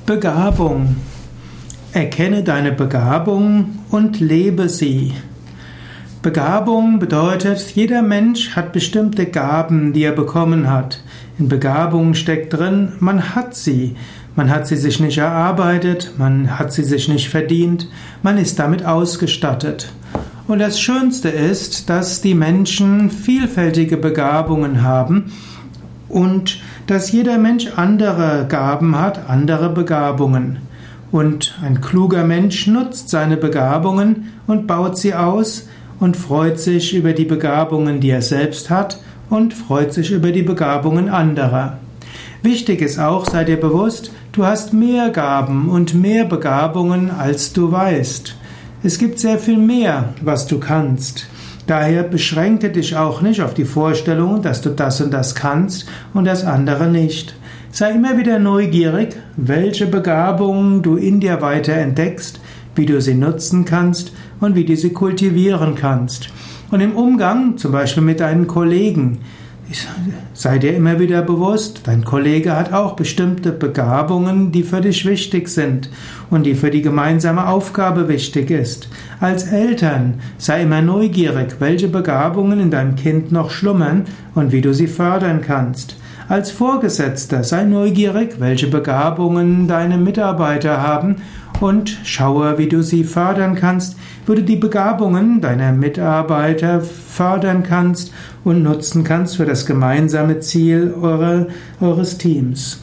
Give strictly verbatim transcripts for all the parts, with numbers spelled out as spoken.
Begabung. Erkenne deine Begabung und lebe sie. Begabung bedeutet, jeder Mensch hat bestimmte Gaben, die er bekommen hat. In Begabung steckt drin, man hat sie. Man hat sie sich nicht erarbeitet, man hat sie sich nicht verdient, man ist damit ausgestattet. Und das Schönste ist, dass die Menschen vielfältige Begabungen haben und dass jeder Mensch andere Gaben hat, andere Begabungen. Und ein kluger Mensch nutzt seine Begabungen und baut sie aus und freut sich über die Begabungen, die er selbst hat, und freut sich über die Begabungen anderer. Wichtig ist auch, sei dir bewusst, du hast mehr Gaben und mehr Begabungen, als du weißt. Es gibt sehr viel mehr, was du kannst. Daher beschränke dich auch nicht auf die Vorstellung, dass du das und das kannst und das andere nicht. Sei immer wieder neugierig, welche Begabungen du in dir weiter entdeckst, wie du sie nutzen kannst und wie du sie kultivieren kannst. Und im Umgang, zum Beispiel mit deinen Kollegen, sei dir immer wieder bewusst, dein Kollege hat auch bestimmte Begabungen, die für dich wichtig sind und die für die gemeinsame Aufgabe wichtig ist. Als Eltern sei immer neugierig, welche Begabungen in deinem Kind noch schlummern und wie du sie fördern kannst. Als Vorgesetzter sei neugierig, welche Begabungen deine Mitarbeiter haben und schaue, wie du sie fördern kannst, wie du die Begabungen deiner Mitarbeiter fördern kannst und nutzen kannst für das gemeinsame Ziel eure, eures Teams.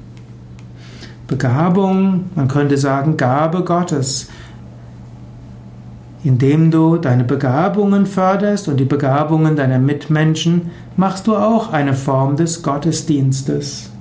Begabung, man könnte sagen, Gabe Gottes. Indem du deine Begabungen förderst und die Begabungen deiner Mitmenschen, machst du auch eine Form des Gottesdienstes.